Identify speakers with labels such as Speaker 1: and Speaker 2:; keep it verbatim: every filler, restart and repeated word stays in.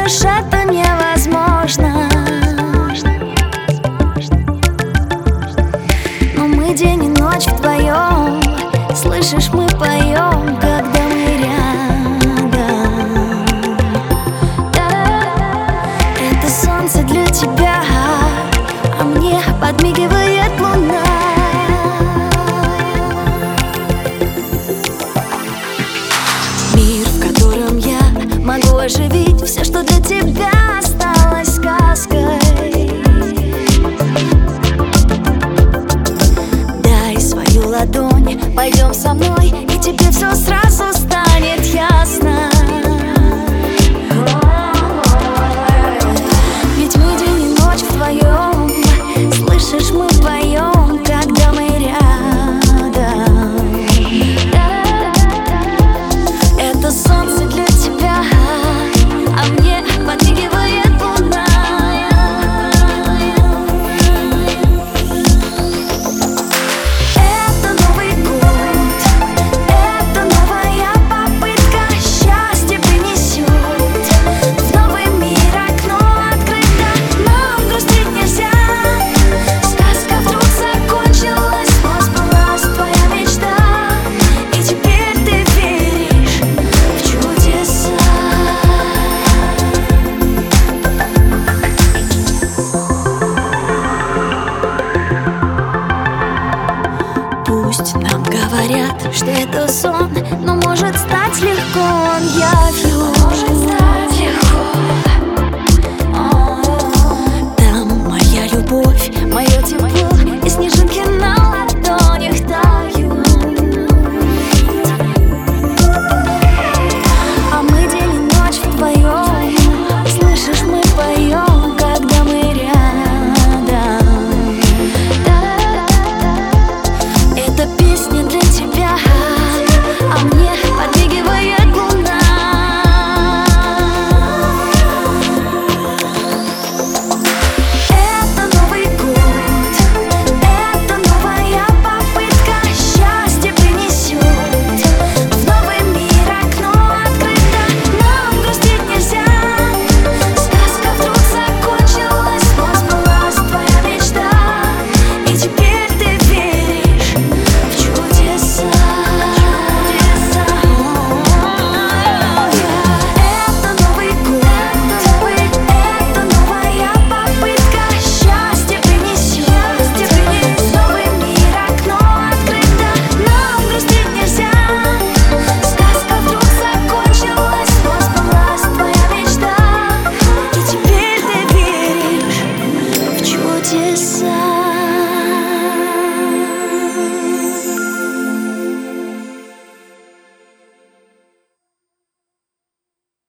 Speaker 1: думаешь, это невозможно. Но мы день и ночь вдвоем, слышишь, мы поем, когда мы рядом. Это солнце для тебя, а мне подмигивает луна. Мир, в котором я могу оживить все, что для тебя осталось сказкой. Дай свою ладонь, пойдем со мной, и тебе все сразу станет ясно. Ведь мы день и ночь вдвоем, слышишь, мы поем, когда мы рядом. Это солнце для тебя, а мне подмигивает луна. Это Новый год, это новая попытка, счастье принесет. В новый мир окно открыто, нам грустить нельзя. Сказка вдруг закончилась, но сбылась твоя мечта, и теперь ты веришь в чудеса. Пусть нам говорят, что это сон, но может стать легко он явью. Может стать легко. Там моя любовь, мое тепло, и снежинки на ладонях тают. А мы день и ночь вдвоем, слышишь, мы поем, когда мы рядом. Эта песня для тебя, а мне подмигивает луна. Это Новый год, это новая попытка, счастье принесет. В новый мир окно открыто, нам грустить нельзя. Сказка вдруг закончилась, но сбылась твоя мечта, и теперь ты веришь в чудеса. Это Новый год, это новая попытка, счастье принесет. В новый мир окно открыто, нам грустить нельзя. Сказка вдруг закончилась, но сбылась твоя мечта, и теперь ты веришь в чудеса.